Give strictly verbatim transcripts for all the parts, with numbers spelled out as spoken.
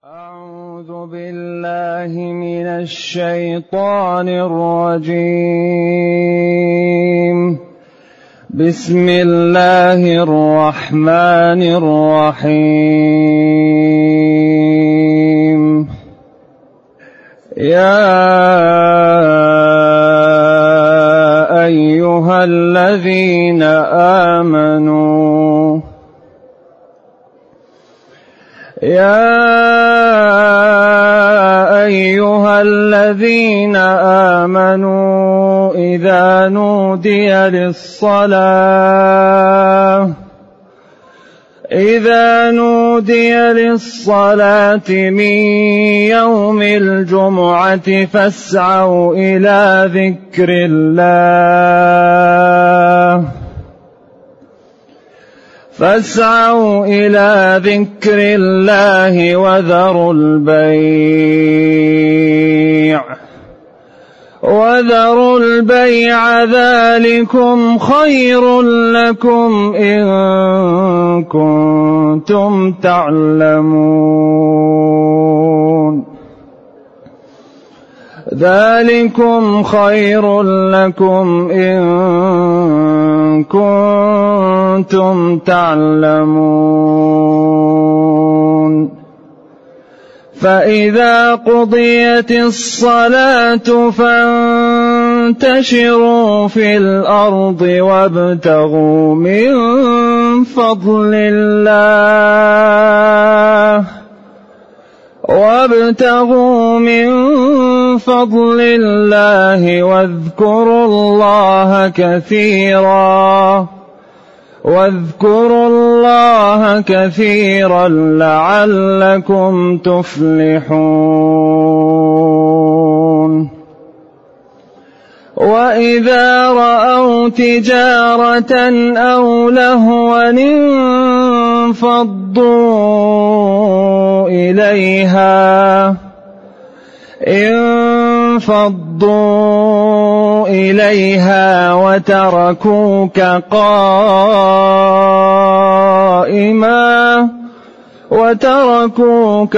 أعوذ بالله من الشيطان الرجيم. بسم الله الرحمن الرحيم. يا أيها الذين آمنوا يا أيها الذين آمنوا إذا نودي للصلاة إذا نودي للصلاة من يوم الجمعة فاسعوا إلى ذكر الله فاسعوا إلى ذكر الله وذروا البيع وذروا البيع ذلكم خير لكم إن كنتم تعلمون ذلكم خير لكم إن كنتم تعلمون فإذا قضيت الصلاة فانتشروا في الأرض وابتغوا من فضل الله وابتغوا من فضل الله واذكروا الله كثيرا واذكروا الله كثيرا لعلكم تفلحون. وإذا رأوا تجارة أو لهوا انفضوا إليها انفضوا إليها وتركوك قائما وتركوك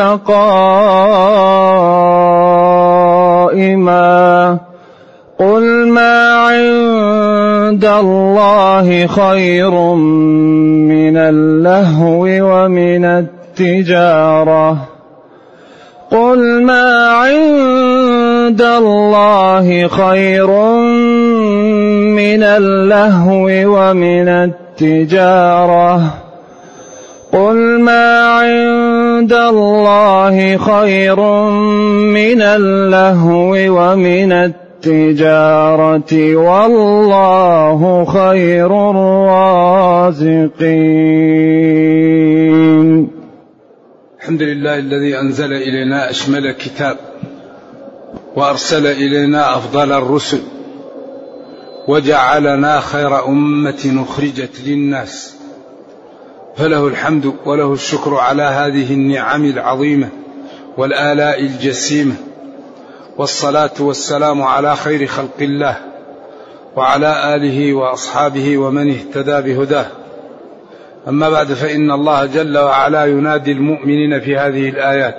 قائما قل ما عند الله خير من اللهو ومن التجارة قل ما عند الله خير من اللهو ومن التجارة قل ما عند الله خير من اللهو ومن التجارة والله خير الرازقين. الحمد لله الذي أنزل إلينا أشمل كتاب وأرسل إلينا أفضل الرسل وجعلنا خير أمة أخرجت للناس، فله الحمد وله الشكر على هذه النعم العظيمة والآلاء الجسيمة، والصلاة والسلام على خير خلق الله وعلى آله وأصحابه ومن اهتدى بهداه. أما بعد، فإن الله جل وعلا ينادي المؤمنين في هذه الآيات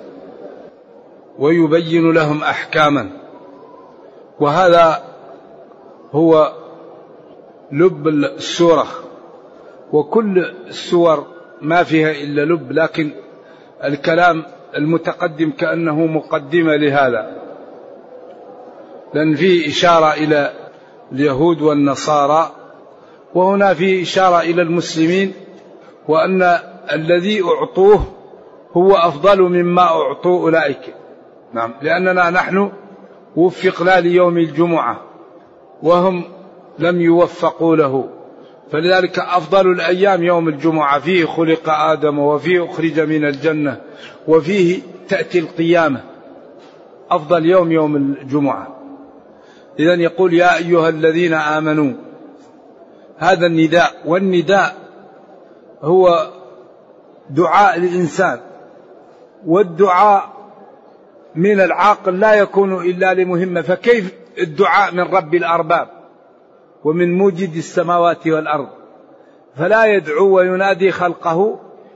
ويبين لهم أحكاما، وهذا هو لب السورة، وكل السور ما فيها إلا لب، لكن الكلام المتقدم كأنه مقدمة لهذا، لأن فيه إشارة إلى اليهود والنصارى، وهنا فيه إشارة إلى المسلمين، وأن الذي أعطوه هو أفضل مما أعطوا أولئك. نعم، لأننا نحن وفقنا ليوم الجمعة وهم لم يوفقوا له، فلذلك أفضل الأيام يوم الجمعة، فيه خلق آدم وفيه أخرج من الجنة وفيه تأتي القيامة، أفضل يوم يوم الجمعة. إذن يقول يا أيها الذين آمنوا، هذا النداء، والنداء هو دعاء الإنسان، والدعاء من العاقل لا يكون إلا لمهمة، فكيف الدعاء من رب الأرباب ومن موجد السماوات والأرض؟ فلا يدعو وينادي خلقه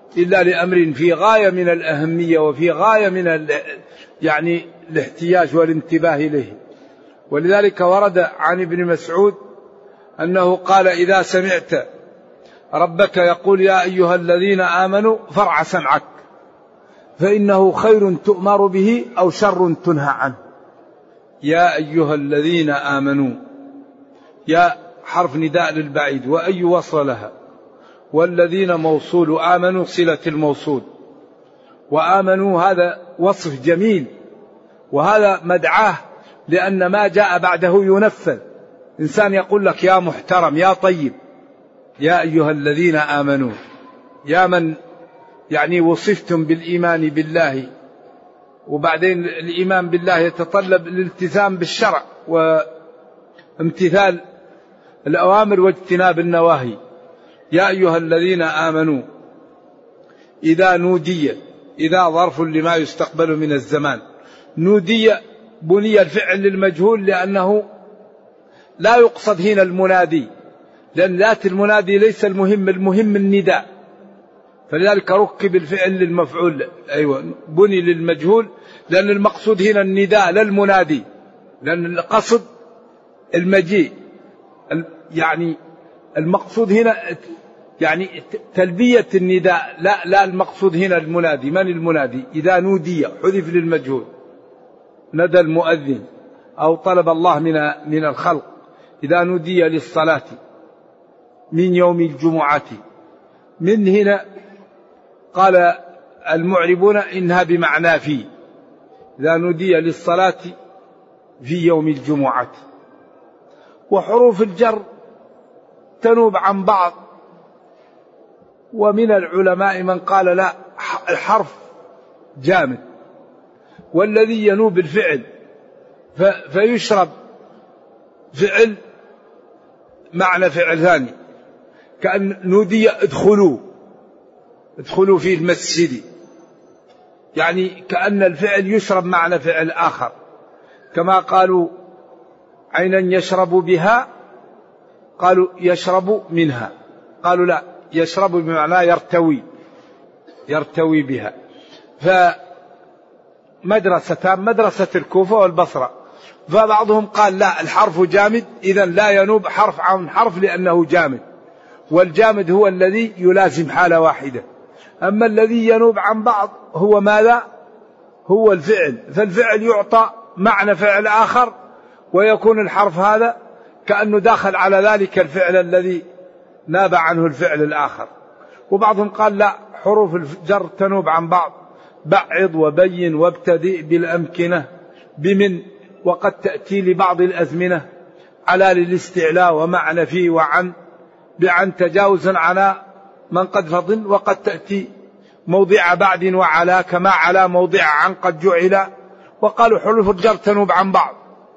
إلا لأمر في غاية من الأهمية وفي غاية من يعني الاحتياج والانتباه إليه. ولذلك ورد عن ابن مسعود أنه قال: إذا سمعت ربك يقول يا أيها الذين آمنوا فارع سمعك، فإنه خير تؤمر به أو شر تنهى عنه. يا أيها الذين آمنوا، يا حرف نداء للبعيد، وأي وصل لها، والذين موصول، آمنوا صلة الموصول، وآمنوا هذا وصف جميل، وهذا مدعاه لأن ما جاء بعده ينفذ. إنسان يقول لك يا محترم يا طيب، يا أيها الذين آمنوا، يا من يعني وصفتم بالإيمان بالله، وبعدين الإيمان بالله يتطلب الالتزام بالشرع وامتثال الأوامر واجتناب النواهي. يا أيها الذين آمنوا، إذا نودي، إذا ظرف لما يستقبل من الزمان، نودي بني الفعل للمجهول لأنه لا يقصد هنا المنادي، لأن ذات المنادي ليس المهم، المهم النداء، فلذلك ركب الفعل للمفعول. أيوة بني للمجهول لأن المقصود هنا النداء لا المنادي، لأن القصد المجيء، يعني المقصود هنا يعني تلبية النداء، لا لا المقصود هنا المنادي. من المنادي؟ إذا نودي حذف للمجهول، ندى المؤذن أو طلب الله من من الخلق. إذا نودي للصلاة من يوم الجمعة، من هنا قال المعربون إنها بمعنى في، إذا نودي للصلاة في يوم الجمعة. وحروف الجر تنوب عن بعض، ومن العلماء من قال لا، الحرف جامد، والذي ينوب الفعل فيشرب فعل معنى فعل ثاني، كأن نودي ادخلوا، ادخلوا في المسجد، يعني كأن الفعل يشرب معنى فعل آخر. كما قالوا عينا يشرب بها، قالوا يشرب منها، قالوا لا، يشرب بمعنى يرتوي، يرتوي بها. فمدرستان، مدرسة الكوفة والبصرة، فبعضهم قال لا، الحرف جامد، إذن لا ينوب حرف عن حرف لأنه جامد، والجامد هو الذي يلازم حالة واحدة. أما الذي ينوب عن بعض هو ماذا؟ هو الفعل، فالفعل يعطى معنى فعل آخر، ويكون الحرف هذا كأنه داخل على ذلك الفعل الذي ناب عنه الفعل الآخر. وبعضهم قال لا، حروف الجر تنوب عن بعض، بعض وبين وابتدئ بالأمكنة، بمن وقد تأتي لبعض الأزمنة، على للاستعلاء ومعنى في وعن، بعن تجاوزا على من قد فضل، وقد تأتي موضع بعد وعلى، كما على موضع عن قد جعل. وقالوا حروف الجر تنوب عن بعض.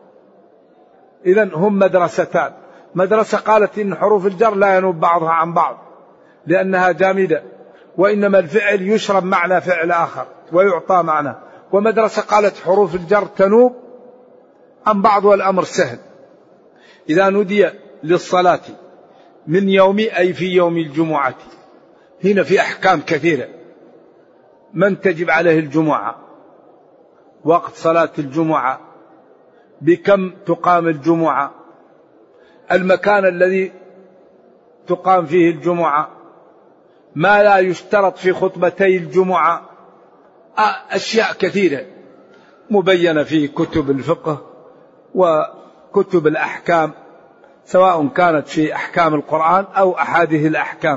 إذن هم مدرستان، مدرسة قالت إن حروف الجر لا ينوب بعضها عن بعض لأنها جامدة، وإنما الفعل يشرب معنى فعل آخر ويعطى معنى. ومدرسة قالت حروف الجر تنوب عن بعض والأمر سهل. إذا نودي للصلاة من يوم، أي في يوم الجمعة. هنا في أحكام كثيرة. من تجب عليه الجمعة، وقت صلاة الجمعة، بكم تقام الجمعة، المكان الذي تقام فيه الجمعة، ما لا يشترط في خطبتي الجمعة، أشياء كثيرة مبينة في كتب الفقه وكتب الأحكام، سواء كانت في أحكام القرآن أو أحاديث الأحكام.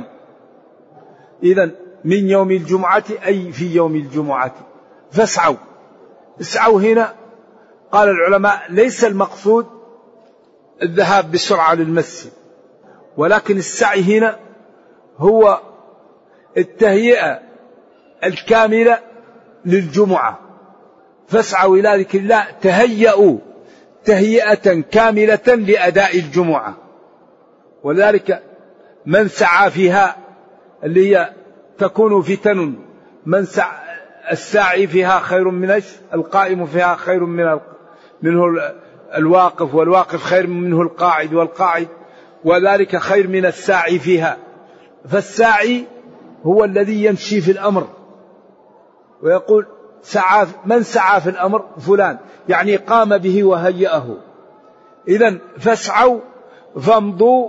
إذن من يوم الجمعة أي في يوم الجمعة. فاسعوا، اسعوا هنا قال العلماء ليس المقصود الذهاب بسرعة للمسجد، ولكن السعي هنا هو التهيئة الكاملة للجمعة. فاسعوا إلى ذكر الله، تهيئوا تهيئة كاملة لأداء الجمعة. ولذلك من سعى فيها اللي هي تكون فتن، من سعى الساعي فيها خير من القائم فيها خير من منه الواقف، والواقف خير منه القاعد، والقاعد وذلك خير من الساعي فيها. فالساعي هو الذي يمشي في الأمر ويقول سعى من سعى في الأمر فلان، يعني قام به وهيأه. إذن فاسعوا فامضوا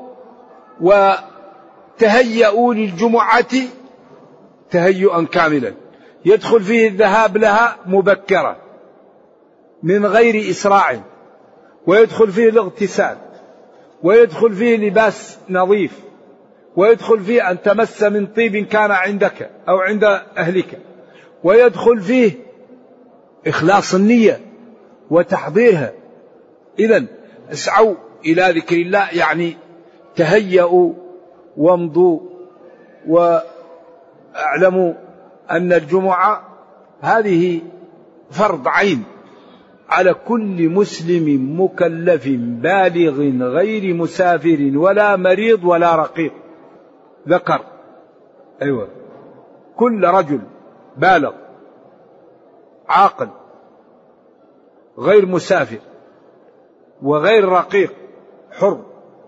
وتهيئوا للجمعة تهيئا كاملا، يدخل فيه الذهاب لها مبكرا من غير إسراع، ويدخل فيه الاغتسال، ويدخل فيه لباس نظيف، ويدخل فيه أن تمس من طيب كان عندك أو عند أهلك، ويدخل فيه إخلاص النية وتحضيرها. إذن اسعوا إلى ذكر الله يعني تهيئوا وامضوا، واعلموا أن الجمعة هذه فرض عين على كل مسلم مكلف بالغ غير مسافر ولا مريض ولا رقيق ذكر. أيوة، كل رجل بالغ عاقل غير مسافر وغير رقيق حر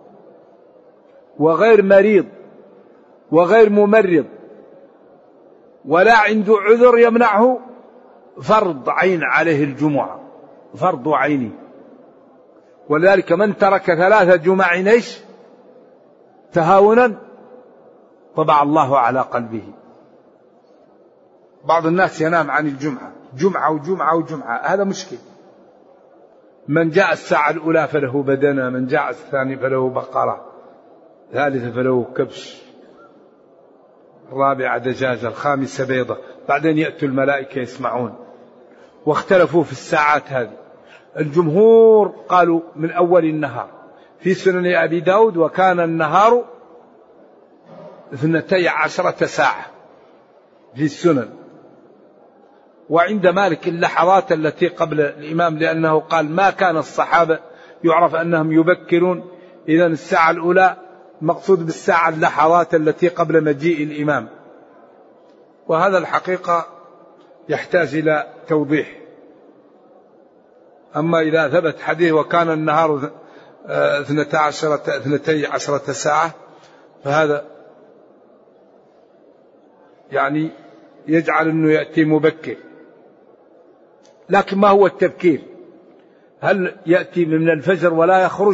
وغير مريض وغير ممرض ولا عنده عذر يمنعه، فرض عين عليه الجمعة، فرض عيني. ولذلك من ترك ثلاثة جمع ايش تهاونا طبع الله على قلبه. بعض الناس ينام عن الجمعة، جمعة وجمعة وجمعة، هذا مشكل. من جاء الساعة الأولى فله بدنة، من جاء الثاني فله بقرة، الثالثة فله كبش، الرابعة دجاجة، الخامسة بيضة، بعدين يأتوا الملائكة يسمعون. واختلفوا في الساعات هذه. الجمهور قالوا من أول النهار في سنن أبي داود، وكان النهار اثنتي عشرة ساعة في السنن. وعند مالك اللحظات التي قبل الإمام، لأنه قال ما كان الصحابة يعرف أنهم يبكرون، إذن الساعة الأولى مقصود بالساعة اللحظات التي قبل مجيء الإمام. وهذا الحقيقة يحتاج إلى توضيح. أما إذا ثبت حديث وكان النهار اثنتي عشرة, اثنتي عشرة ساعة، فهذا يعني يجعل أنه يأتي مبكر. لكن ما هو التبكير؟ هل يأتي من الفجر ولا يخرج،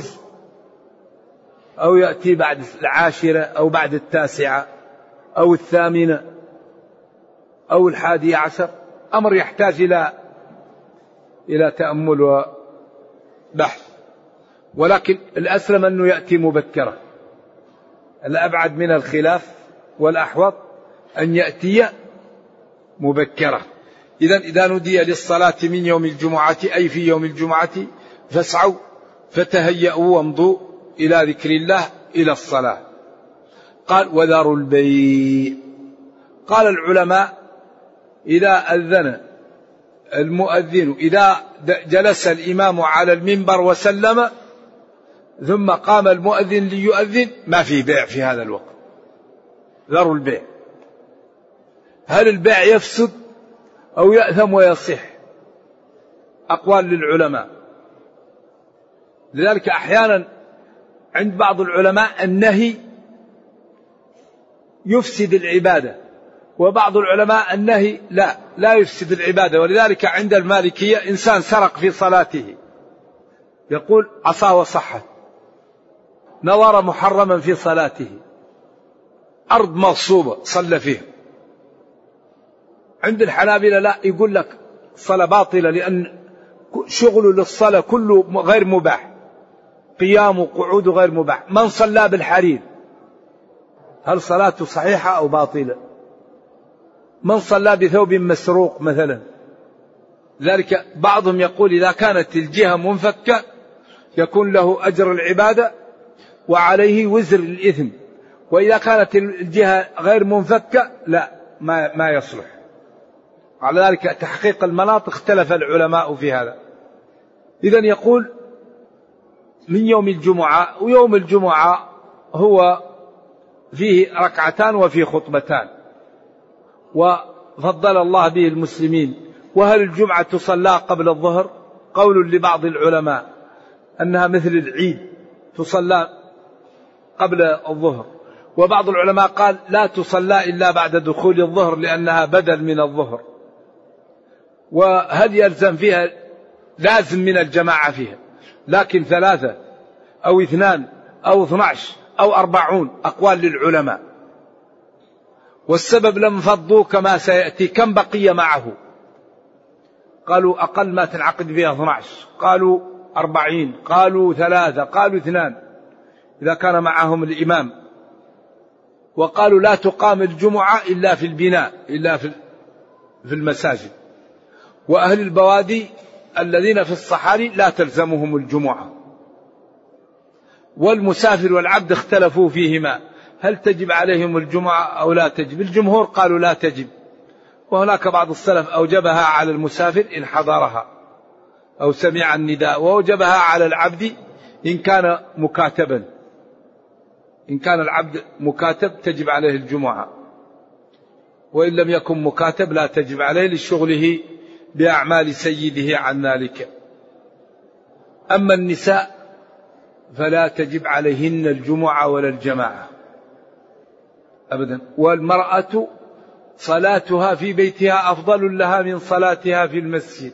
أو يأتي بعد العاشرة أو بعد التاسعة أو الثامنة أو الحادية عشر؟ أمر يحتاج إلى إلى تأمل وبحث. ولكن الأسلم أنه يأتي مبكرا، الأبعد من الخلاف والأحوط أن يأتي مبكرا. إذن إذا نودي للصلاة من يوم الجمعة أي في يوم الجمعة فاسعوا فتهيئوا وامضوا إلى ذكر الله إلى الصلاة. قال وذروا البيع. قال العلماء إذا أذن المؤذن، إذا جلس الإمام على المنبر وسلم ثم قام المؤذن ليؤذن، ما في بيع في هذا الوقت. ذروا البيع. هل البيع يفسد أو يأثم ويصح؟ أقوال للعلماء. لذلك أحيانا عند بعض العلماء النهي يفسد العبادة، وبعض العلماء النهي لا لا يفسد العبادة. ولذلك عند المالكية إنسان سرق في صلاته يقول عصا وصحت، نظر محرما في صلاته، أرض مغصوبة صلى فيها. عند الحنابلة لا، يقول لك الصلاة باطلة، لأن شغل للصلاة كله غير مباح، قيام وقعود غير مباح. من صلى بالحرير هل صلاته صحيحة أو باطلة؟ من صلى بثوب مسروق مثلا. ذلك بعضهم يقول إذا كانت الجهة منفكة يكون له أجر العبادة وعليه وزر الإثم، وإذا كانت الجهة غير منفكة لا ما, ما يصلح. على ذلك تحقيق المناط اختلف العلماء في هذا. إذن يقول من يوم الجمعة، ويوم الجمعة هو فيه ركعتان وفيه خطبتان، وفضل الله به المسلمين. وهل الجمعة تصلى قبل الظهر؟ قول لبعض العلماء أنها مثل العيد تصلى قبل الظهر، وبعض العلماء قال لا تصلى إلا بعد دخول الظهر لأنها بدل من الظهر. وهل يلزم فيها؟ لازم من الجماعة فيها، لكن ثلاثة أو اثنان أو اثناش أو أربعون أقوال للعلماء. والسبب لم فضوا كما سيأتي. كم بقي معه؟ قالوا أقل ما تنعقد فيها اثناش، قالوا أربعين، قالوا ثلاثة، قالوا اثنان إذا كان معهم الإمام. وقالوا لا تقام الجمعة إلا في البناء، إلا في المساجد. وأهل البوادي الذين في الصحاري لا تلزمهم الجمعة. والمسافر والعبد اختلفوا فيهما هل تجب عليهم الجمعة أو لا تجب. الجمهور قالوا لا تجب، وهناك بعض السلف أوجبها على المسافر إن حضرها أو سمع النداء، وأوجبها على العبد إن كان مكاتبا. إن كان العبد مكاتب تجب عليه الجمعة، وإن لم يكن مكاتب لا تجب عليه لشغله بأعمال سيده عن ذلك. أما النساء فلا تجب عليهن الجمعة ولا الجماعة أبدا. والمرأة صلاتها في بيتها أفضل لها من صلاتها في المسجد،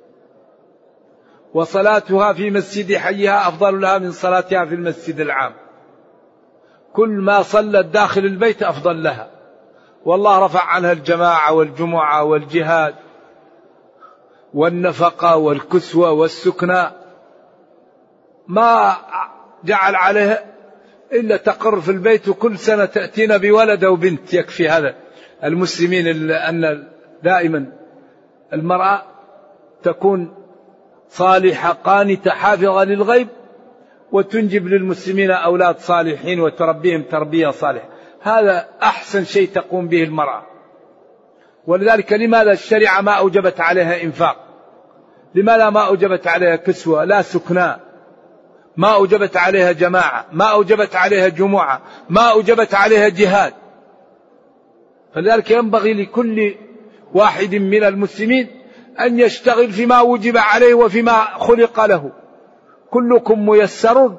وصلاتها في مسجد حيها أفضل لها من صلاتها في المسجد العام. كل ما صلت داخل البيت أفضل لها. والله رفع عنها الجماعة والجمعة والجهاد والنفقة والكسوة والسكنى، ما جعل عليها إلا تقر في البيت، وكل سنة تأتينا بولد أو بنت يكفي هذا. المسلمين أن دائما المرأة تكون صالحة قانتة حافظة للغيب، وتنجب للمسلمين أولاد صالحين وتربيهم تربية صالحة. هذا أحسن شيء تقوم به المرأة. ولذلك لماذا الشريعة ما أوجبت عليها إنفاق؟ لماذا ما أوجبت عليها كسوة لا سكناء؟ ما أوجبت عليها جماعة، ما أوجبت عليها جمعة، ما أوجبت عليها جهاد. فلذلك ينبغي لكل واحد من المسلمين أن يشتغل فيما وجب عليه وفيما خلق له. كلكم ميسر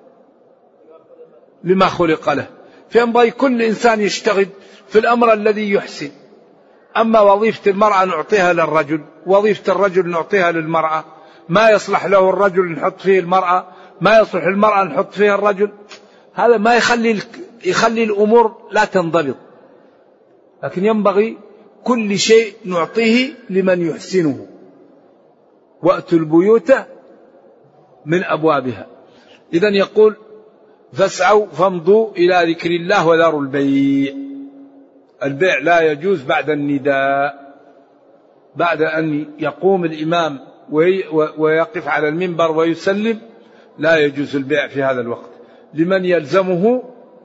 لما خلق له. فينبغي كل إنسان يشتغل في الأمر الذي يحسن. أما وظيفة المرأة نعطيها للرجل، وظيفة الرجل نعطيها للمرأة. ما يصلح له الرجل نحط فيه المرأة، ما يصلح المرأة نحط فيها الرجل. هذا ما يخلي يخلي الأمور لا تنضبط. لكن ينبغي كل شيء نعطيه لمن يحسنه. وأتوا البيوت من أبوابها. إذن يقول فاسعوا فامضوا إلى ذكر الله وذروا البيع. البيع لا يجوز بعد النداء، بعد أن يقوم الإمام ويقف على المنبر ويسلم لا يجوز البيع في هذا الوقت لمن يلزمه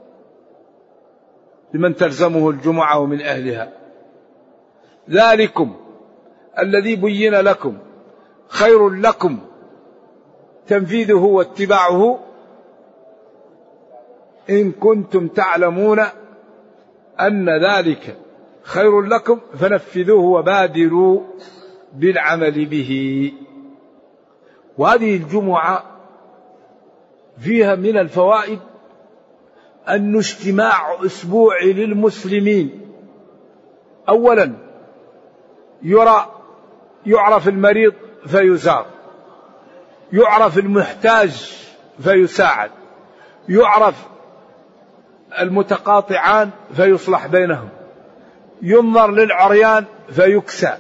لمن تلزمه الجمعة ومن أهلها. ذلكم الذي بين لكم خير لكم تنفيذه واتباعه إن كنتم تعلمون أن ذلك خير لكم فنفذوه وبادروا بالعمل به. وهذه الجمعة فيها من الفوائد أن اجتماع أسبوعي للمسلمين. أولا يرى يعرف المريض فيزار، يعرف المحتاج فيساعد، يعرف المتقاطعان فيصلح بينهم، ينظر للعريان فيكسى.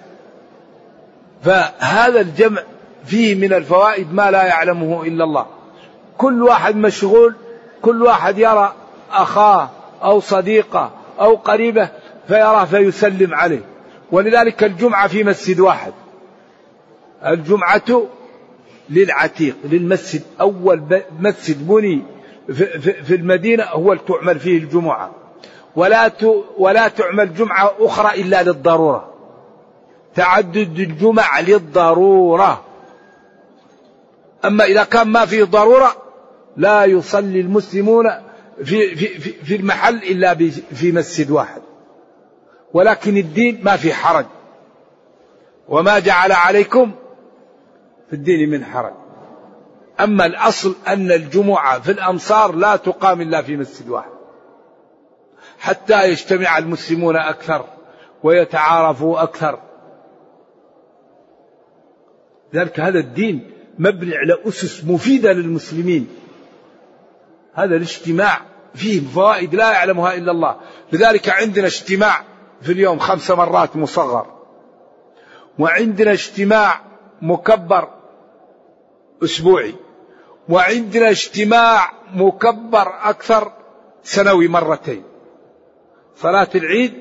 فهذا الجمع فيه من الفوائد ما لا يعلمه إلا الله. كل واحد مشغول، كل واحد يرى أخاه أو صديقه أو قريبه فيراه فيسلم عليه. ولذلك الجمعة في مسجد واحد. الجمعة للعتيق للمسجد، أول مسجد بني في المدينة هو تعمل فيه الجمعة، ولا ولا تعمل جمعة أخرى إلا للضرورة. تعدد الجمع للضرورة. أما إذا كان ما فيه ضرورة لا يصلي المسلمون في في في المحل إلا في مسجد واحد. ولكن الدين ما في حرج، وما جعل عليكم في الدين من حرج. أما الأصل أن الجمعة في الأمصار لا تقام إلا في مسجد واحد. حتى يجتمع المسلمون أكثر ويتعارفوا أكثر. ذلك هذا الدين مبني على أسس مفيدة للمسلمين. هذا الاجتماع فيه فوائد لا يعلمها إلا الله. لذلك عندنا اجتماع في اليوم خمس مرات مصغر، وعندنا اجتماع مكبر أسبوعي، وعندنا اجتماع مكبر أكثر سنوي مرتين، صلاة العيد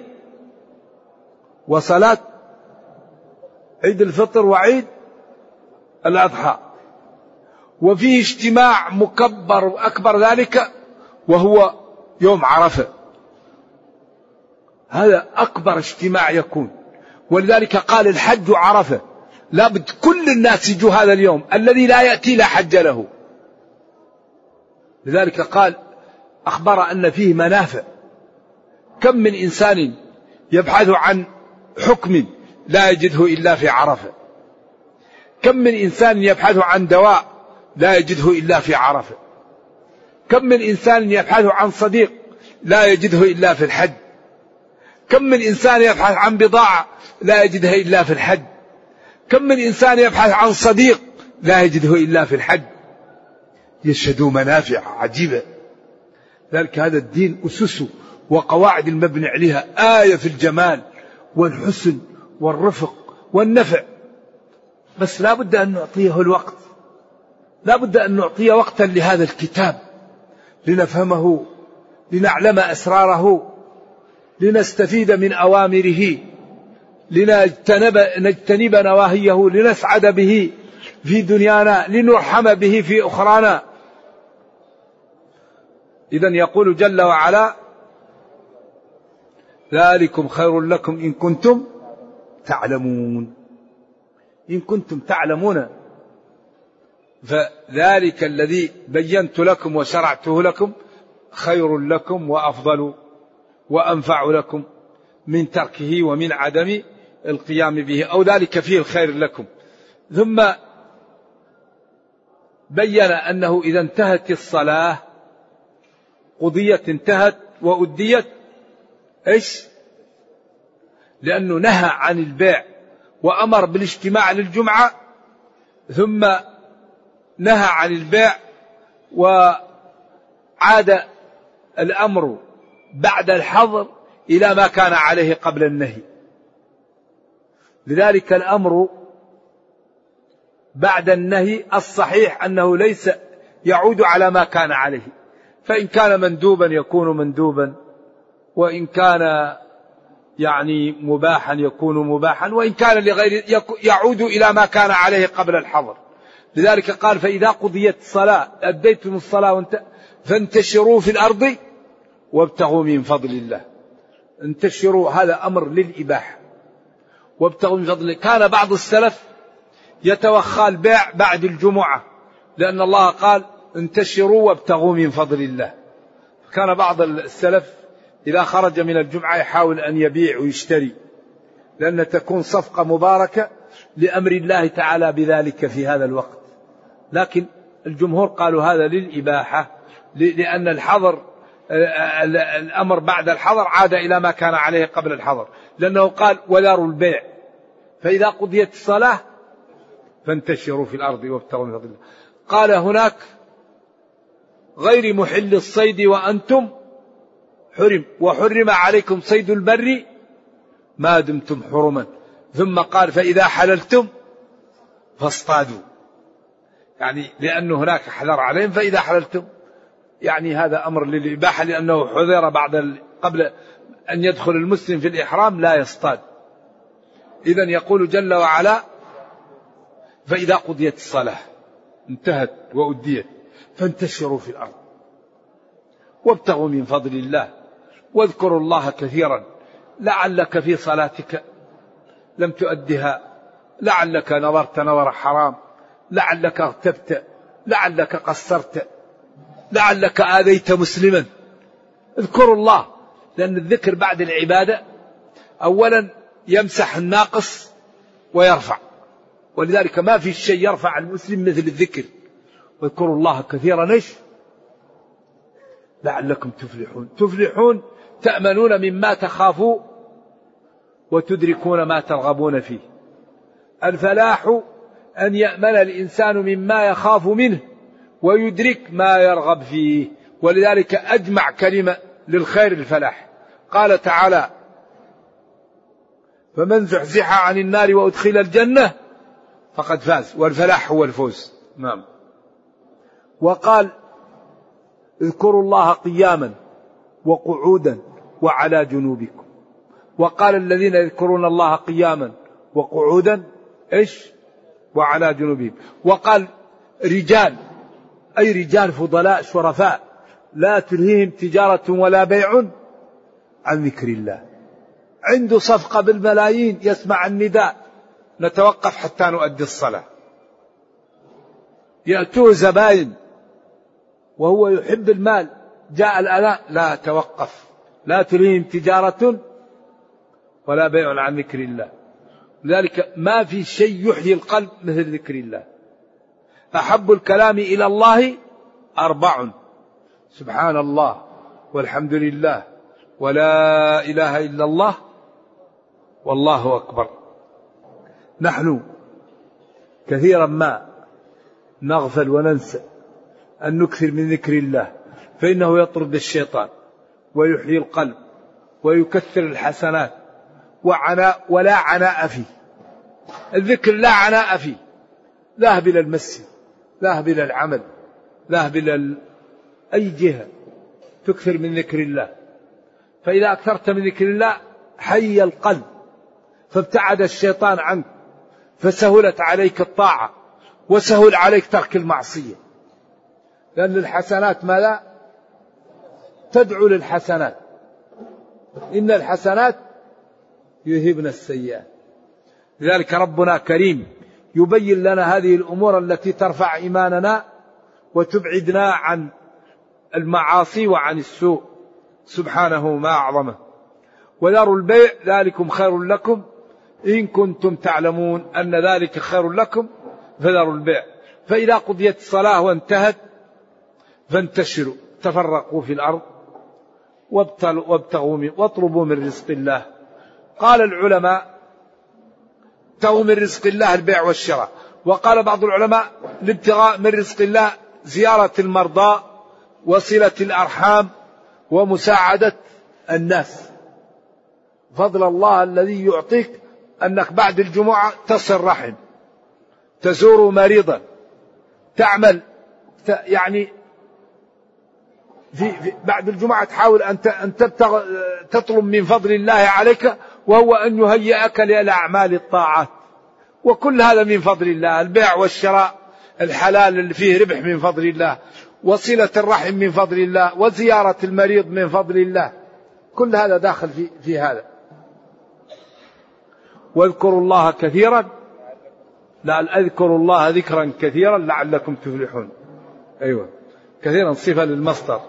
وصلاة عيد الفطر وعيد الأضحى. وفيه اجتماع مكبر أكبر ذلك وهو يوم عرفة، هذا أكبر اجتماع يكون. ولذلك قال الحج عرفة، لابد كل الناس يجوا هذا اليوم، الذي لا يأتي لا حج له. لذلك قال أخبر أن فيه منافع. كم من إنسان يبحث عن حكم لا يجده إلا في عرفة، كم من إنسان يبحث عن دواء لا يجده إلا في عرفة، كم من إنسان يبحث عن صديق لا يجده إلا في الحج، كم من إنسان يبحث عن بضاعة لا يجدها إلا في الحج، كم من إنسان يبحث عن صديق لا يجده إلا في الحج. يشهدوا منافع عجيبة. ذلك هذا الدين أسسه وقواعد المبني عليها آية في الجمال والحسن والرفق والنفع. بس لا بد أن نعطيه الوقت، لا بد أن نعطيه وقتا لهذا الكتاب لنفهمه، لنعلم أسراره، لنستفيد من أوامره، لنجتنب نجتنب نواهيه، لنسعد به في دنيانا، لنرحم به في أخرانا. إذن يقول جل وعلا: ذلكم خير لكم إن كنتم تعلمون. إن كنتم تعلمون، فذلك الذي بينت لكم وشرعته لكم خير لكم وأفضل وأنفع لكم من تركه ومن عدم القيام به، أو ذلك فيه الخير لكم. ثم بين أنه إذا انتهت الصلاة قضيت، انتهت وأديت، إيش؟ لأنه نهى عن البيع وأمر بالاجتماع للجمعة، ثم نهى عن البيع وعاد الأمر بعد الحظر إلى ما كان عليه قبل النهي. لذلك الأمر بعد النهي الصحيح أنه ليس يعود على ما كان عليه، فإن كان مندوبا يكون مندوبا، وإن كان يعني مباحا يكون مباحا، وإن كان لغير يعود إلى ما كان عليه قبل الحظر. لذلك قال: فإذا قضيت الصلاة أديتم الصلاة فانتشروا في الأرض وابتغوا من فضل الله. انتشروا هذا أمر للإباحة، وابتغوا من فضل الله. كان بعض السلف يتوخى البيع بعد الجمعة، لأن الله قال: انتشروا وابتغوا من فضل الله. كان بعض السلف إذا خرج من الجمعة يحاول أن يبيع ويشتري، لأن تكون صفقة مباركة لأمر الله تعالى بذلك في هذا الوقت. لكن الجمهور قالوا هذا للإباحة، لأن الحظر الأمر بعد الحظر عاد إلى ما كان عليه قبل الحظر، لأنه قال: وذروا البيع فإذا قضيت الصلاة فانتشروا في الأرض وابتغوا من فضل الله. قال هناك: غير محل الصيد وأنتم حرم، وحرم عليكم صيد البر ما دمتم حرما. ثم قال: فإذا حللتم فاصطادوا، يعني لأنه هناك حذر عليهم، فإذا حللتم يعني هذا أمر للإباحة، لأنه حذر بعد قبل أن يدخل المسلم في الإحرام لا يصطاد. إذن يقول جل وعلا: فإذا قضيت الصلاة انتهت وأديت فانتشروا في الأرض وابتغوا من فضل الله واذكروا الله كثيرا لعلك في صلاتك لم تؤدها، لعلك نظرت نظر حرام، لعلك اغتبت، لعلك قصرت، لعلك آذيت مسلما. اذكروا الله، لأن الذكر بعد العبادة أولا يمسح الناقص ويرفع، ولذلك ما في شيء يرفع المسلم مثل الذكر. واذكروا الله كثيرا ايش؟ لعلكم تفلحون. تفلحون تأمنون مما تخافوا وتدركون ما ترغبون فيه. الفلاح أن يأمن الإنسان مما يخاف منه ويدرك ما يرغب فيه، ولذلك أجمع كلمة للخير الفلاح. قال تعالى: فمن زحزح عن النار وأدخل الجنة فقد فاز، والفلاح هو الفوز. نعم. وقال: اذكروا الله قياما وقعودا وعلى جنوبكم. وقال: الذين يذكرون الله قياما وقعودا إيش وعلى جنوبهم. وقال: رجال، أي رجال فضلاء شرفاء لا تلهيهم تجارة ولا بيع عن ذكر الله. عنده صفقة بالملايين، يسمع النداء: نتوقف حتى نؤدي الصلاة. يأتوه زباين وهو يحب المال، جاء الأذان: لا توقف، لا تلهيهم تجارة ولا بيع عن ذكر الله. لذلك ما في شيء يحيي القلب مثل ذكر الله. أحب الكلام إلى الله أربع: سبحان الله والحمد لله ولا إله إلا الله والله أكبر. نحن كثيرا ما نغفل وننسى أن نكثر من ذكر الله، فإنه يطرد الشيطان ويحيي القلب ويكثر الحسنات وعناء ولا عناء فيه. الذكر لا عناء فيه، ذهب إلى المسجد، ذهب إلى العمل، ذهب إلى أي جهة، تكثر من ذكر الله. فإذا أكثرت من ذكر الله حي القلب، فابتعد الشيطان عنك، فسهلت عليك الطاعة وسهل عليك ترك المعصية، لأن الحسنات ماذا؟ تدعو للحسنات، إن الحسنات يذهبن السيئات. لذلك ربنا كريم يبين لنا هذه الأمور التي ترفع إيماننا وتبعدنا عن المعاصي وعن السوء، سبحانه ما أعظمه. وذروا البيع ذلكم خير لكم إن كنتم تعلمون أن ذلك خير لكم فذروا البيع. فإذا قضيت الصلاة وانتهت فانتشروا تفرقوا في الأرض وابتغوا من واطلبوا من رزق الله. قال العلماء: ابتغوا من رزق الله البيع والشراء. وقال بعض العلماء: الابتغاء من رزق الله زيارة المرضى وصلة الأرحام ومساعدة الناس. فضل الله الذي يعطيك أنك بعد الجمعة تصل رحم، تزور مريضا، تعمل يعني في في بعد الجمعة تحاول أن أن تبتغ تطلب من فضل الله عليك، وهو أن يهيئك للأعمال الطاعات. وكل هذا من فضل الله. البيع والشراء الحلال اللي فيه ربح من فضل الله، وصلة الرحم من فضل الله، وزيارة المريض من فضل الله. كل هذا داخل في, في هذا. واذكروا الله كثيرا، لا اذكروا الله ذكرا كثيرا لعلكم تفلحون. أيوة، كثيرا صفة للمصدر.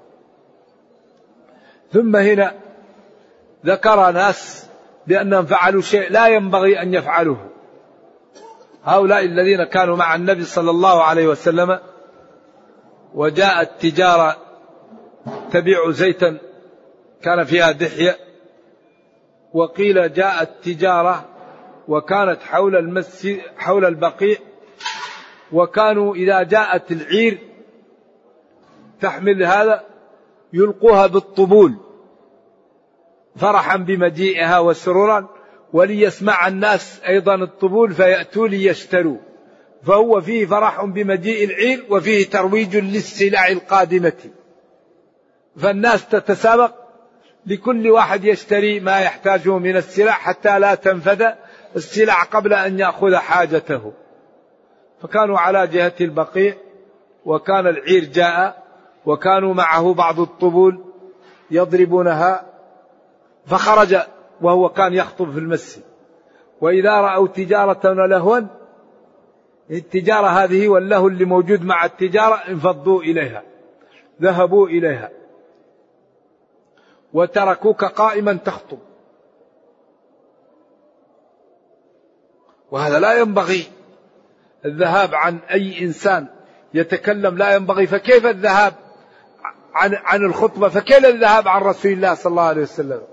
ثم هنا ذكر ناس بأنهم فعلوا شيء لا ينبغي أن يفعلوه. هؤلاء الذين كانوا مع النبي صلى الله عليه وسلم، وجاءت تجارة تبيع زيتا كان فيها دحية، وقيل جاءت تجارة وكانت حول المسجد حول البقيع، وكانوا إذا جاءت العير تحمل هذا يلقوها بالطبول فرحا بمجيئها وسرورا، وليسمع الناس أيضا الطبول فيأتوا ليشتروا. فهو فيه فرح بمجيء العير وفيه ترويج للسلع القادمة، فالناس تتسابق لكل واحد يشتري ما يحتاجه من السلع حتى لا تنفذ السلع قبل أن يأخذ حاجته. فكانوا على جهة البقيع، وكان العير جاء، وكانوا معه بعض الطبول يضربونها، فخرج وهو كان يخطب في المسجد. وإذا رأوا تجارة ولهوا، التجارة هذه واللهو اللي موجود مع التجارة انفضوا إليها، ذهبوا إليها، وتركوك قائما تخطب. وهذا لا ينبغي الذهاب عن أي إنسان يتكلم، لا ينبغي. فكيف الذهاب عن, عن الخطبة، فكان الذهاب عن رسول الله صلى الله عليه وسلم.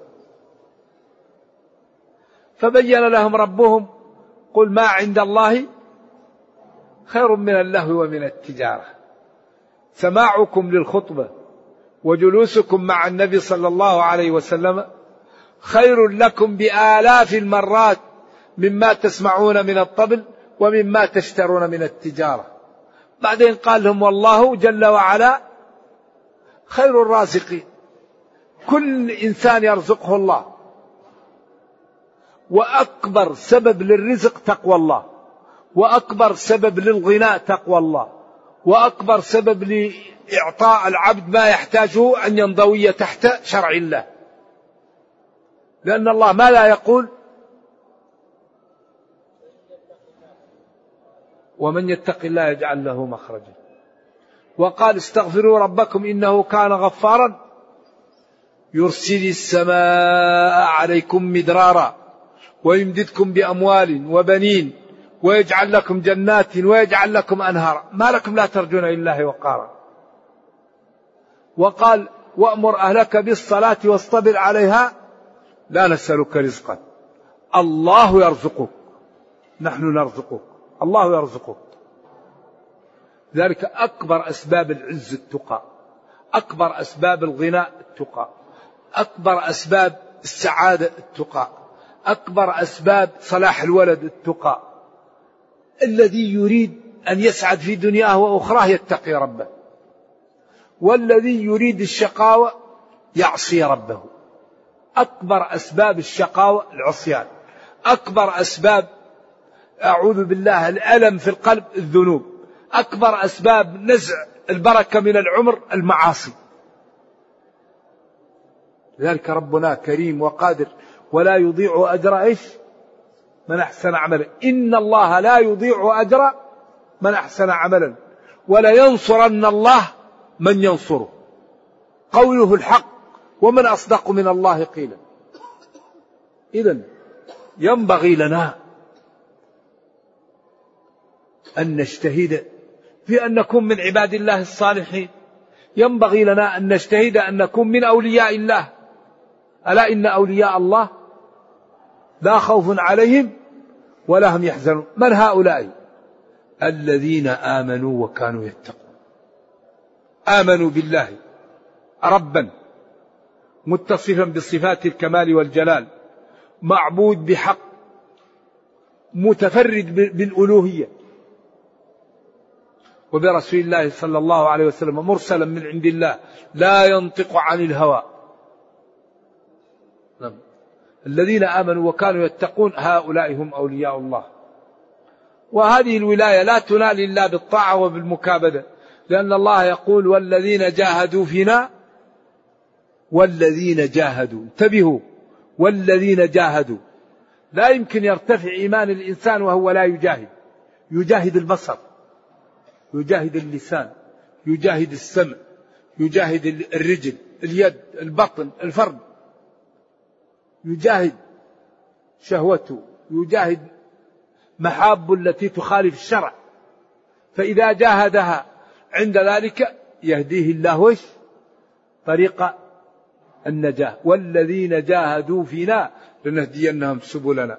فبين لهم ربهم قل ما عند الله خير من اللهو ومن التجارة. سماعكم للخطبة وجلوسكم مع النبي صلى الله عليه وسلم خير لكم بآلاف المرات مما تسمعون من الطبل ومما تشترون من التجارة. بعدين قال لهم والله جل وعلا خير الرازقين. كل إنسان يرزقه الله، وأكبر سبب للرزق تقوى الله، وأكبر سبب للغناء تقوى الله، وأكبر سبب لإعطاء العبد ما يحتاجه أن ينضوي تحت شرع الله. لأن الله ما لا يقول ومن يتق الله يجعل له مخرجا، وقال استغفروا ربكم إنه كان غفارا يرسل السماء عليكم مدرارا ويمددكم بأموال وبنين ويجعل لكم جنات ويجعل لكم أنهارا ما لكم لا ترجون لله وقارا. وقال وأمر أهلك بالصلاة واصطبر عليها لا نسألك رزقا الله يرزقك نحن نرزقك، الله يرزقك. ذلك أكبر أسباب العز التقى، أكبر أسباب الغناء التقى، أكبر أسباب السعادة التقى، أكبر أسباب صلاح الولد التقى. الذي يريد أن يسعد في دنياه وأخراه يتقي ربه، والذي يريد الشقاوة يعصي ربه. أكبر أسباب الشقاوة العصيان، أكبر أسباب أعوذ بالله الألم في القلب الذنوب، أكبر أسباب نزع البركة من العمر المعاصي. ذلك ربنا كريم وقادر ولا يضيع أجر إيش من أحسن عملا، إن الله لا يضيع أجر من أحسن عملا ولا ينصرن الله من ينصره. قوله الحق ومن أصدق من الله قيلا. إذن ينبغي لنا أن نجتهد في أن نكون من عباد الله الصالحين، ينبغي لنا أن نجتهد أن نكون من أولياء الله. ألا إن أولياء الله لا خوف عليهم ولا هم يحزنون. من هؤلاء؟ الذين آمنوا وكانوا يتقون. آمنوا بالله ربا متصفا بصفات الكمال والجلال، معبود بحق، متفرد بالألوهية، وبرسول الله صلى الله عليه وسلم مرسلا من عند الله لا ينطق عن الهوى. الذين آمنوا وكانوا يتقون هؤلاء هم أولياء الله. وهذه الولاية لا تنال إلا بالطاعة وبالمكابدة، لأن الله يقول والذين جاهدوا فينا، والذين جاهدوا، انتبهوا، والذين جاهدوا. لا يمكن يرتفع إيمان الإنسان وهو لا يجاهد. يجاهد البصر، يجاهد اللسان، يجاهد السمع، يجاهد الرجل، اليد، البطن، الفرد، يجاهد شهوته، يجاهد محاب التي تخالف الشرع. فإذا جاهدها عند ذلك يهديه الله وش طريق النجاة. والذين جاهدوا فينا لنهدينهم سبلنا.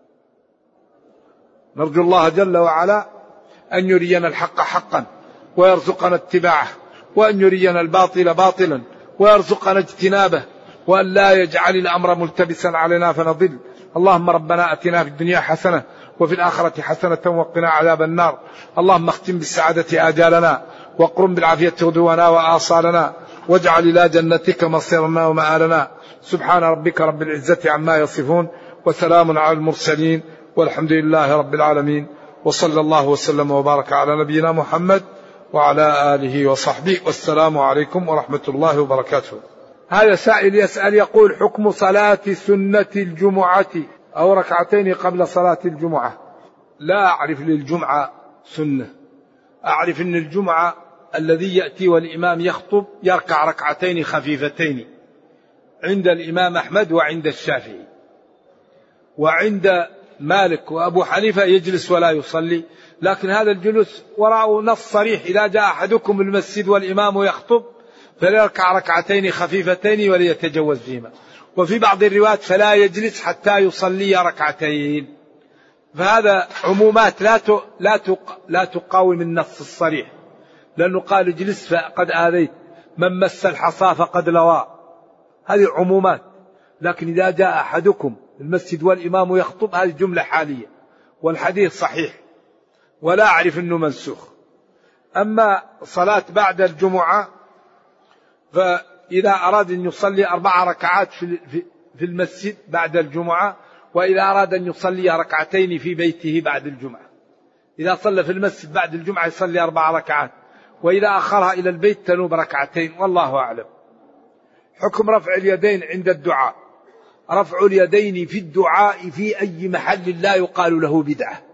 نرجو الله جل وعلا أن يرينا الحق حقا ويرزقنا اتباعه، وأن يرينا الباطل باطلا ويرزقنا اجتنابه، وأن لا يجعل الأمر ملتبسا علينا فنضل. اللهم ربنا أتنا في الدنيا حسنة وفي الآخرة حسنة وقنا عذاب النار. اللهم اختم بالسعادة آجالنا وقرم بالعافية غدونا وآصالنا، واجعل إلى جنتك مصيرنا ومآلنا. سبحان ربك رب العزة عما يصفون وسلام على المرسلين والحمد لله رب العالمين، وصلى الله وسلم وبارك على نبينا محمد وعلى آله وصحبه، والسلام عليكم ورحمة الله وبركاته. هذا سائل يسأل يقول حكم صلاة سنة الجمعة أو ركعتين قبل صلاة الجمعة. لا أعرف للجمعة سنة، أعرف أن الجمعة الذي يأتي والإمام يخطب يركع ركعتين خفيفتين عند الإمام أحمد وعند الشافعي، وعند مالك وأبو حنيفة يجلس ولا يصلي. لكن هذا الجلوس وراءه نص صريح: إذا جاء أحدكم المسجد والإمام يخطب فليركع ركعتين خفيفتين وليتجوز فيهما. وفي بعض الروايات فلا يجلس حتى يصلي ركعتين. فهذا عمومات لا لا لا تقاوم النص الصريح، لأنه قال اجلس فقد آذيت، من مس الحصى فقد لوى، هذه عمومات. لكن إذا جاء أحدكم المسجد والإمام يخطب هذه جملة حالية، والحديث صحيح ولا أعرف أنه منسوخ. أما صلاة بعد الجمعة فإذا أراد أن يصلي أربع ركعات في المسجد بعد الجمعة، وإذا أراد أن يصلي ركعتين في بيته بعد الجمعة. إذا صلى في المسجد بعد الجمعة يصلي أربع ركعات، وإذا أخرها إلى البيت تنوب ركعتين، والله أعلم. حكم رفع اليدين عند الدعاء. رفع اليدين في الدعاء في أي محل لا يقال له بدعة.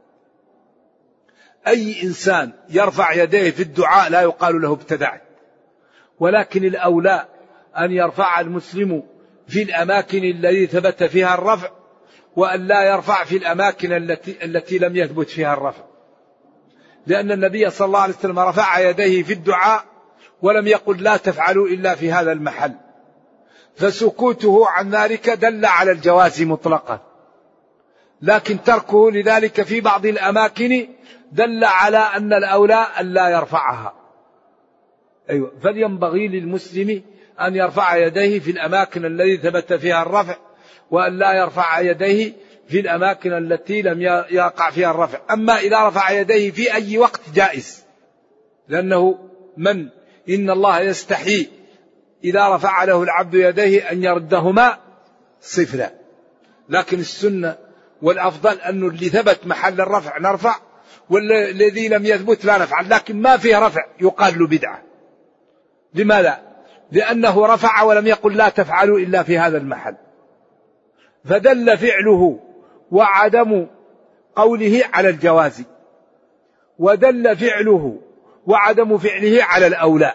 أي إنسان يرفع يديه في الدعاء لا يقال له ابتدعت، ولكن الأولى أن يرفع المسلم في الأماكن التي ثبت فيها الرفع، وأن لا يرفع في الأماكن التي, التي لم يثبت فيها الرفع، لأن النبي صلى الله عليه وسلم رفع يديه في الدعاء ولم يقل لا تفعلوا إلا في هذا المحل، فسكوته عن ذلك دل على الجواز مطلقا، لكن تركه لذلك في بعض الأماكن دل على أن الأولى أن لا يرفعها. أيوة، فلينبغي للمسلم أن يرفع يديه في الأماكن التي ثبت فيها الرفع، وأن لا يرفع يديه في الأماكن التي لم يقع فيها الرفع. أما إذا رفع يديه في أي وقت جائز، لأنه من إن الله يستحي إذا رفع له العبد يديه أن يردهما صفرا، لكن السنة والأفضل أنه اللي ثبت محل الرفع نرفع، والذي لم يثبت لا نفعل. لكن ما فيه رفع يقال له بدعة. لماذا؟ لأنه رفع ولم يقل لا تفعلوا إلا في هذا المحل، فدل فعله وعدم قوله على الجواز، ودل فعله وعدم فعله على الأولى.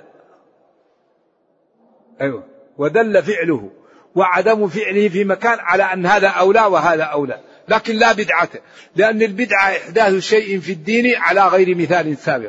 أيوة، ودل فعله وعدم فعله في مكان على أن هذا أولى وهذا أولى، لكن لا بدعة، لأن البدعة إحداث شيء في الدين على غير مثال سابق.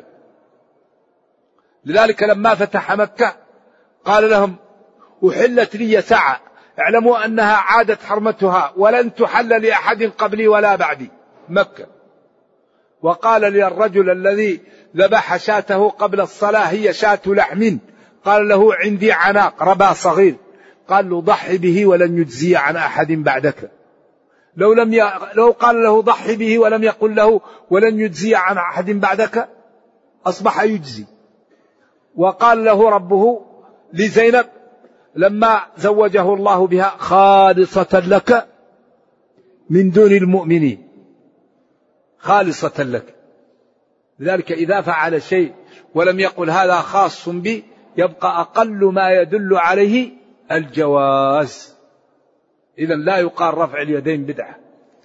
لذلك لما فتح مكة قال لهم أحلت لي ساعة، اعلموا أنها عادت حرمتها ولن تحل لأحد قبلي ولا بعدي مكة. وقال للرجل الذي ذبح شاته قبل الصلاة هي شاة لحم، قال له عندي عناق ربا صغير، قال له ضحي به ولن يجزي عن أحد بعدك. لو لم ي... لو قال له ضحي به ولم يقل له ولن يجزي عن أحد بعدك أصبح يجزي. وقال له ربه لزينب لما زوجه الله بها خالصة لك من دون المؤمنين، خالصة لك. لذلك إذا فعل شيء ولم يقل هذا خاص بي يبقى أقل ما يدل عليه الجواز. إذن لا يقال رفع اليدين بدعة،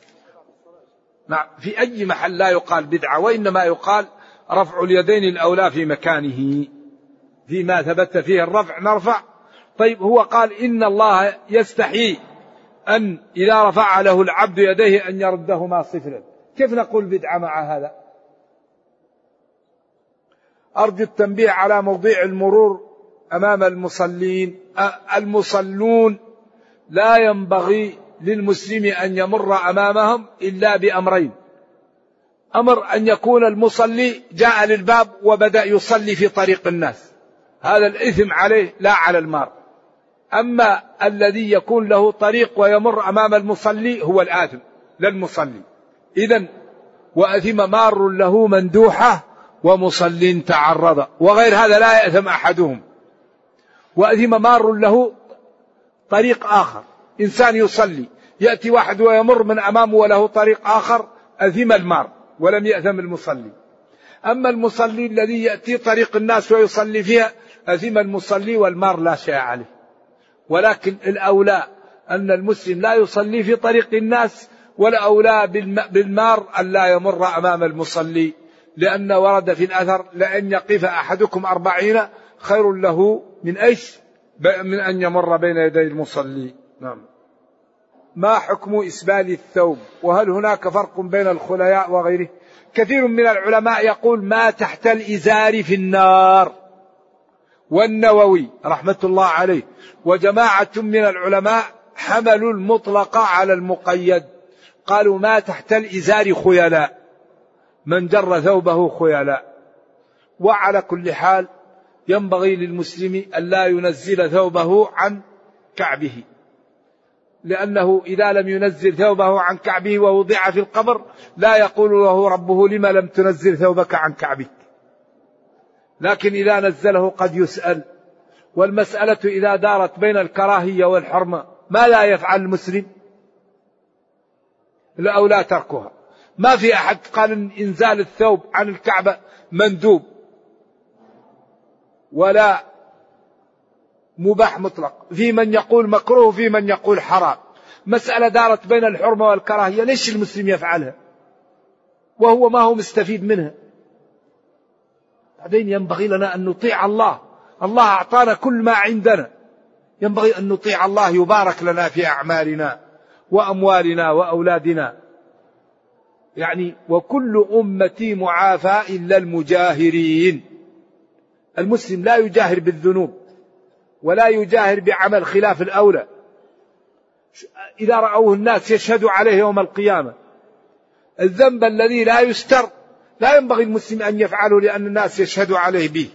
في أي محل لا يقال بدعة، وإنما يقال رفع اليدين الأولى في مكانه، فيما ثبت فيه الرفع نرفع. طيب هو قال إن الله يستحي أن إذا رفع له العبد يديه أن يردهما صفرا، كيف نقول بدعة مع هذا؟ أرجو التنبيه على موضوع المرور أمام المصلين. المصلون لا ينبغي للمسلم أن يمر أمامهم إلا بأمرين: أمر أن يكون المصلي جاء للباب وبدأ يصلي في طريق الناس، هذا الإثم عليه لا على المار. أما الذي يكون له طريق ويمر أمام المصلي هو الآثم للمصلي. إذن وأثم مار له مندوحة ومصل تعرض، وغير هذا لا يأثم أحدهم. وأثم مار له طريق آخر، إنسان يصلي يأتي واحد ويمر من أمامه وله طريق آخر، أثم المار ولم يأثم المصلي. أما المصلي الذي يأتي طريق الناس ويصلي فيها أثم المصلي والمار لا شيء عليه. ولكن الأولى أن المسلم لا يصلي في طريق الناس، والأولى بالمار أن لا يمر أمام المصلي، لأن ورد في الأثر لأن يقف أحدكم أربعين خير له من أيش من أن يمر بين يدي المصلي. نعم. ما حكم إسبال الثوب؟ وهل هناك فرق بين الخلياء وغيره؟ كثير من العلماء يقول ما تحت الإزار في النار، والنووي رحمة الله عليه وجماعة من العلماء حملوا المطلق على المقيد، قالوا ما تحت الإزار خيلاء، من جر ثوبه خيلاء. وعلى كل حال ينبغي للمسلم أن لا ينزل ثوبه عن كعبه، لأنه إذا لم ينزل ثوبه عن كعبه ووضع في القبر لا يقول له ربه لما لم تنزل ثوبك عن كعبك، لكن إذا نزله قد يسأل. والمسألة إذا دارت بين الكراهية والحرمة ما لا يفعل المسلم؟ لا أو لا تركها. ما في أحد قال إن إنزال الثوب عن الكعبة مندوب ولا مباح مطلق، في من يقول مكروه وفي من يقول حرام. مسألة دارت بين الحرمة والكراهية، ليش المسلم يفعلها وهو ما هو مستفيد منها؟ بعدين ينبغي لنا أن نطيع الله، الله أعطانا كل ما عندنا، ينبغي أن نطيع الله، يبارك لنا في أعمالنا وأموالنا وأولادنا. يعني وكل أمتي معافى إلا المجاهرين. المسلم لا يجاهر بالذنوب ولا يجاهر بعمل خلاف الأولى. إذا رأوه الناس يشهدوا عليه يوم القيامة. الذنب الذي لا يستر لا ينبغي المسلم أن يفعله لأن الناس يشهدوا عليه به،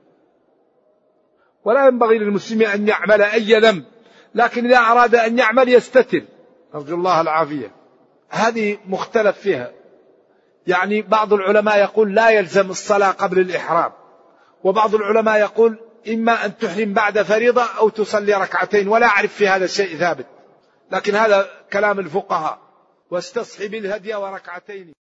ولا ينبغي للمسلم أن يعمل أي ذنب، لكن إذا أراد أن يعمل يستتر، أرجو الله العافية. هذه مختلف فيها، يعني بعض العلماء يقول لا يلزم الصلاة قبل الإحرام، وبعض العلماء يقول إما أن تحرم بعد فريضة أو تصلي ركعتين، ولا أعرف في هذا الشيء ثابت، لكن هذا كلام الفقهاء. واستصحب الهدي وركعتين.